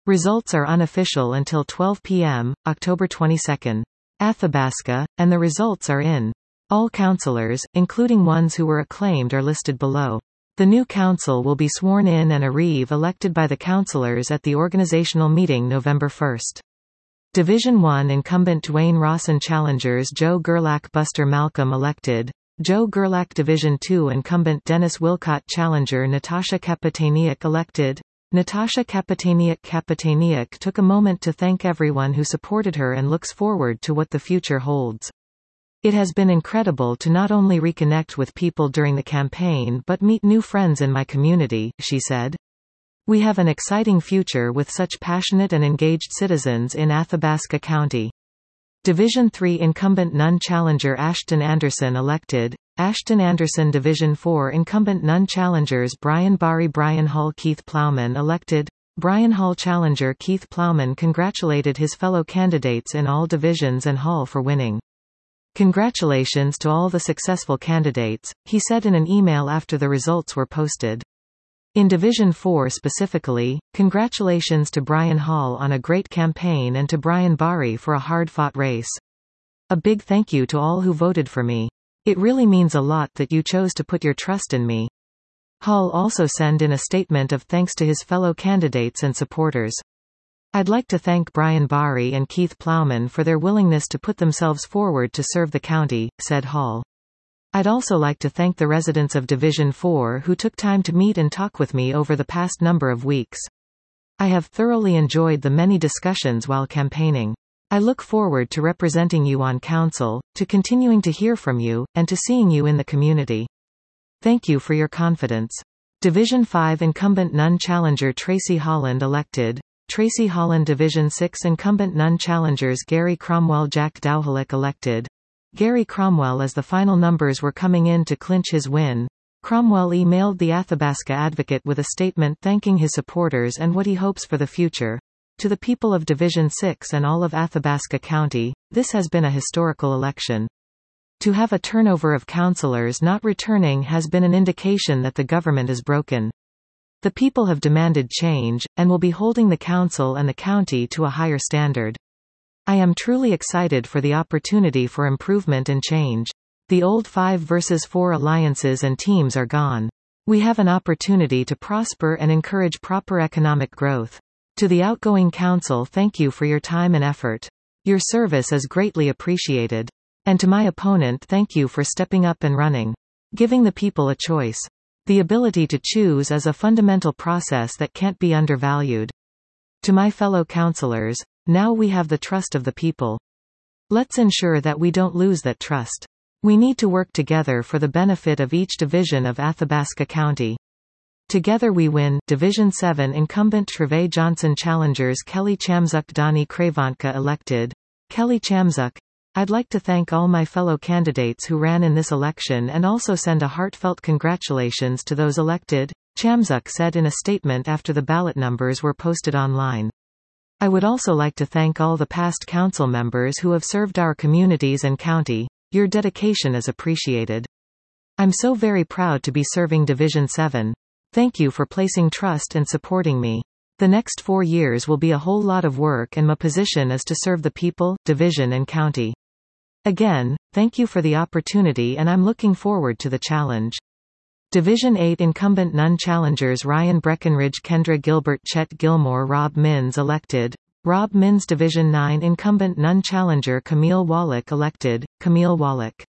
Results are unofficial until 12 p.m., October 22. Athabasca, and the results are in. All councillors, including ones who were acclaimed, are listed below. The new council will be sworn in and a reeve elected by the councillors at the organizational meeting November 1. Division 1 incumbent Dwayne Rawson challengers Joe Gerlach Buster Malcolm elected. Joe Gerlach Division 2 incumbent Dennis Wilcott challenger Natasha Kapitaniuk elected. Natasha Kapitaniuk took a moment to thank everyone who supported her and looks forward to what the future holds. It has been incredible to not only reconnect with people during the campaign but meet new friends in my community, she said. We have an exciting future with such passionate and engaged citizens in Athabasca County. Division 3 incumbent Nunn challenger Ashton Anderson elected. Ashton Anderson Division 4 incumbent Nunn challengers Brian Barry Brian Hall Keith Plowman elected. Brian Hall challenger Keith Plowman congratulated his fellow candidates in all divisions and Hall for winning. Congratulations to all the successful candidates, he said in an email after the results were posted. In Division 4 specifically, congratulations to Brian Hall on a great campaign and to Brian Barry for a hard-fought race. A big thank you to all who voted for me. It really means a lot that you chose to put your trust in me. Hall also sent in a statement of thanks to his fellow candidates and supporters. I'd like to thank Brian Barry and Keith Plowman for their willingness to put themselves forward to serve the county, said Hall. I'd also like to thank the residents of Division 4 who took time to meet and talk with me over the past number of weeks. I have thoroughly enjoyed the many discussions while campaigning. I look forward to representing you on council, to continuing to hear from you, and to seeing you in the community. Thank you for your confidence. Division 5 incumbent Nunn challenger Tracy Holland elected. Tracy Holland Division 6 incumbent Nunn challengers Gary Cromwell Jack Dowhalick elected. Gary Cromwell, as the final numbers were coming in to clinch his win, Cromwell emailed the Athabasca Advocate with a statement thanking his supporters and what he hopes for the future. To the people of Division 6 and all of Athabasca County, this has been a historical election. To have a turnover of councillors not returning has been an indication that the government is broken. The people have demanded change, and will be holding the council and the county to a higher standard. I am truly excited for the opportunity for improvement and change. The old 5 versus 4 alliances and teams are gone. We have an opportunity to prosper and encourage proper economic growth. To the outgoing council, thank you for your time and effort. Your service is greatly appreciated. And to my opponent, thank you for stepping up and running. Giving the people a choice. The ability to choose is a fundamental process that can't be undervalued. To my fellow councillors, now we have the trust of the people. Let's ensure that we don't lose that trust. We need to work together for the benefit of each division of Athabasca County. Together we win. Division 7 incumbent Trevay Johnson challengers Kelly Chamzuk Donnie Kravantka elected. Kelly Chamzuk, I'd like to thank all my fellow candidates who ran in this election and also send a heartfelt congratulations to those elected, Chamzuk said in a statement after the ballot numbers were posted online. I would also like to thank all the past council members who have served our communities and county. Your dedication is appreciated. I'm so very proud to be serving Division 7. Thank you for placing trust and supporting me. The next 4 years will be a whole lot of work and my position is to serve the people, division and county. Again, thank you for the opportunity and I'm looking forward to the challenge. Division 8 incumbent Nunn challengers Ryan Breckenridge Kendra Gilbert Chet Gilmore Rob Mins elected. Rob Mins Division 9 incumbent Nunn challenger Camille Wallach elected. Camille Wallach.